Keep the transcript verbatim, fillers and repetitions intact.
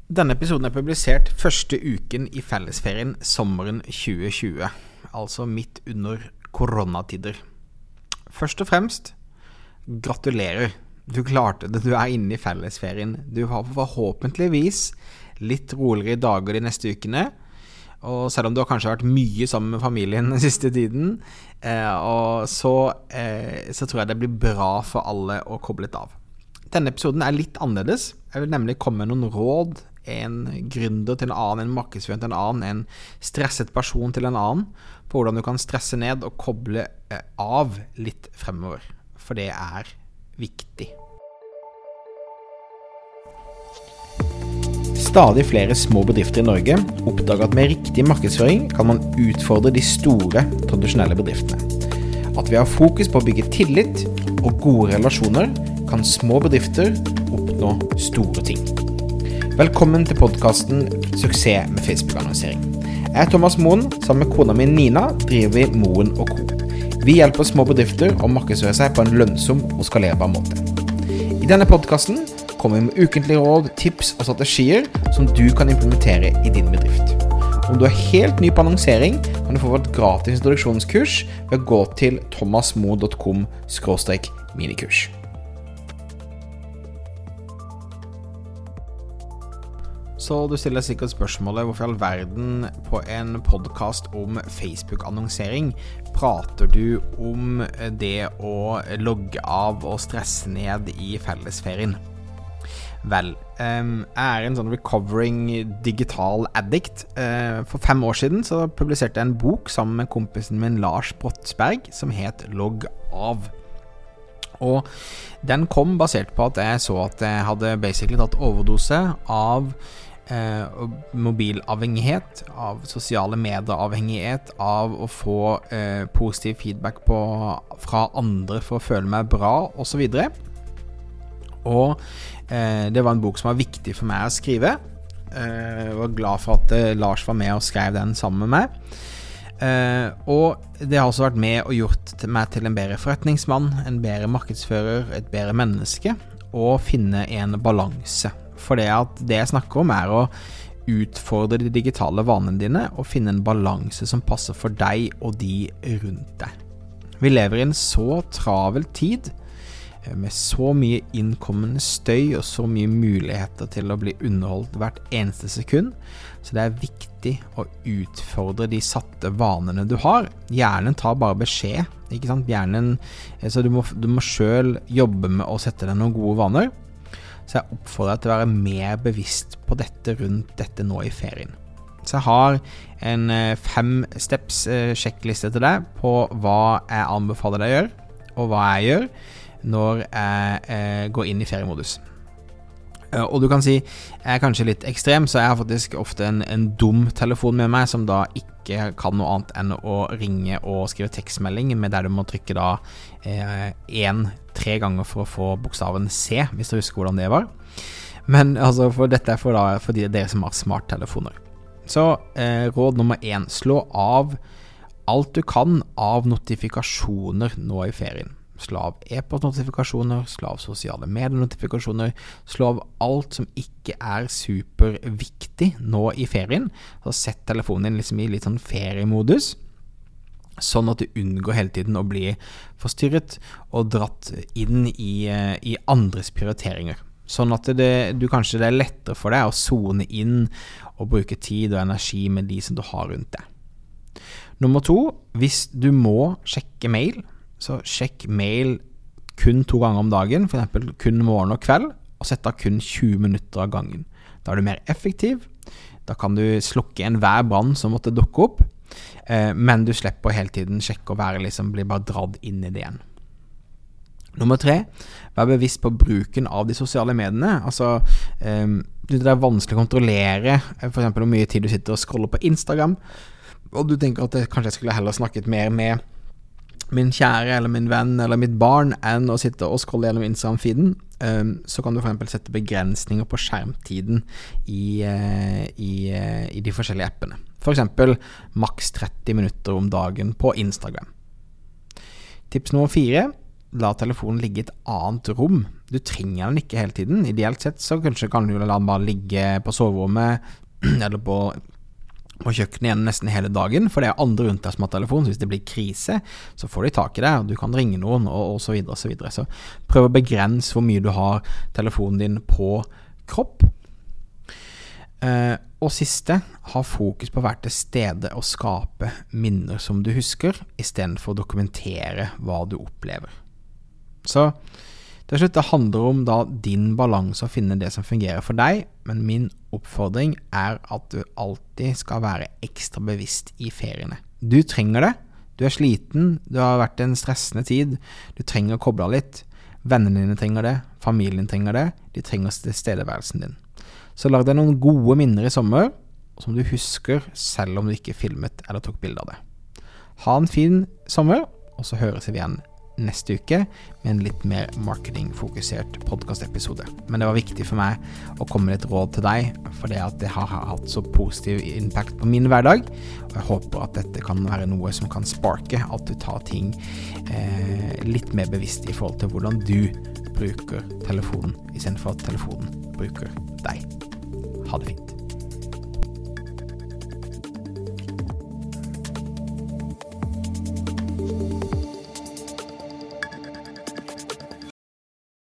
Denne episoden er publisert første uken i fellesferien sommeren tjue tjue, altså midt under koronatider. Først og fremst, gratulerer. Du klarte det, du er inne i fellesferien. Du har forhåpentligvis litt roligere dager de neste ukene, og selv om du har kanskje vært mye sammen med familien den siste tiden, eh, og så, eh, så tror jeg det blir bra for alle å koble litt av. Denne episoden er litt annerledes. Jeg vil nemlig komme med noen råd, en gründer til en annen, en markedsfører til en annen, en stresset person til en annen, på hvordan du kan stresse ned og koble av litt fremover, for det er viktig. Stadig flere små bedrifter i Norge oppdager at med riktig markedsføring kan man utfordre de store, tradisjonelle bedriftene. At vi har fokus på å bygge tillit og gode relasjoner, kan små bedrifter oppnå store ting. Velkommen til podcasten Suksess med Facebook-annonsering. Jeg er Thomas Moen, sammen med kona min Nina driver vi Moen og Co. Vi hjelper små bedrifter å markedsføre seg på en lønnsom og skalerbar måte. I denne podcasten kommer vi med ukentlige råd, tips og strategier som du kan implementere i din bedrift. Om du er helt ny på annonsering, kan du få et gratis introduksjonskurs ved å gå til thomasmoen punktum com skråstrek minikurs. Så du stiller sikkert spørsmålet hvorfor i all verden på en podcast om Facebook-annonsering prater du om det å logge av og stresse ned i fellesferien. Vel, jeg er en sånn recovering digital addict. For fem år siden så publiserte jeg en bok sammen med kompisen min Lars Brottsberg som het Logg av. Og den kom basert på at jeg så at jeg hadde basically tatt overdose av Eh, mobilavhengighet, av sosiale medieavhengighet, av å få eh, positiv feedback på, fra andre for å føle meg bra, og så videre. Og eh, det var en bok som var viktig for meg å skrive. Eh, jeg var glad for at eh, Lars var med og skrev den sammen med meg. Eh, og det har også vært med og gjort meg til en bedre forretningsmann, en bedre markedsfører, et bedre menneske, og finne en balanse. For det at det jeg snakker om er å utfordre de digitale vanene dine og finne en balanse som passer for deg og de rundt deg. Vi lever i en så travel tid med så mye innkommende støy og så mye muligheter til å bli underholdt hvert eneste sekund, så det er viktig å utfordre de satte vanene du har. Hjernen tar bare beskjed, ikke sant? Hjernen, så du må, du må selv jobbe med å sette deg noen gode vaner. Så jeg oppfordrer deg til å være mer bevisst på dette rundt dette nå i ferien. Så jeg har en fem steps sjekkliste til deg på hva jeg anbefaler deg å gjøre, og hva jeg gjør når jeg går inn i feriemodus. Og du kan si, jeg er kanskje litt ekstrem, så jeg har faktisk ofte en, en dum telefon med meg, som da ikke kan noe annet enn å ringe og skrive tekstmelding, med der du må trykke da eh, en, tre ganger for å få bokstaven C, hvis du husker hvordan det var. Men altså, for dette er for, da, for de, dere som har smarttelefoner. Så eh, råd nummer én, slå av alt du kan av notifikasjoner nå i ferien. Slå av e-post-notifikasjoner, slå av sosiale medier-notifikasjoner, slå av alt som ikke er superviktig nå i ferien. Så sett telefonen din liksom i litt sånn feriemodus, sånn at du unngår hele tiden å bli forstyrret og dratt inn i, i andres prioriteringer. Sånn at det, du kanskje det er lettere for deg å zone inn og bruke tid og energi med de som du har rundt deg. Nummer to, hvis du må sjekke mail, så sjekk mail kun to ganger om dagen, for eksempel kun morgen og kveld, og sett da kun tjue minutter av gangen. Da er du mer effektiv, da kan du slukke en hver brann som måtte dukke opp, eh, men du slipper hele tiden sjekke og være liksom, blir bare dratt inn i det igjen. Nummer tre, vær bevisst på bruken av de sosiale mediene. Altså, eh, det er vanskelig å kontrollere, for eksempel hvor mye tid du sitter og scroller på Instagram, og du tenker at jeg, kanskje jeg skulle heller snakket mer med min kjære eller min venn eller mitt barn enn å sitte og scrolle gjennom Instagram-feeden, så kan du for eksempel sette begrensninger på skjermtiden i, i, i de forskjellige appene. For eksempel maks tretti minutter om dagen på Instagram. Tips nummer fire, la telefonen ligge i et annet rom. Du trenger den ikke hele tiden. Ideelt sett så kanskje kan du la den bare ligge på soverommet eller på, på kjøkkenet igjen nesten hele dagen, for det er andre rundt deg som har telefon, så hvis det blir krise, så får de tak i det, og du kan ringe noen, og, og så videre, og så videre. Så prøv å begrense hvor mye du har telefonen din på kropp. Uh, og siste, ha fokus på å være til stede og skape minner som du husker, i stedet for å dokumentere hva du opplever. Så til slutt, det handler om da din balanse å finne det som fungerer for deg, men min oppfordring er at du alltid skal være ekstra bevisst i feriene. Du trenger det, du er sliten, du har vært en stressende tid, du trenger å koble av litt, vennene dine trenger det, familien trenger det, de trenger tilstedeværelsen din. Så lag deg noen gode minner i sommer, som du husker selv om du ikke filmet eller tok bilder av det. Ha en fin sommer, og så høres vi igjen neste uke med en litt mer marketingfokusert podcast-episode. Men det var viktig for meg å komme med et råd til deg, for det at det har hatt så positiv impact på min hverdag, og jeg håper at dette kan være noe som kan sparke, at du tar ting eh, litt mer bevisst i forhold til hvordan du bruker telefonen, i stedet for at telefonen bruker deg. Ha det fint.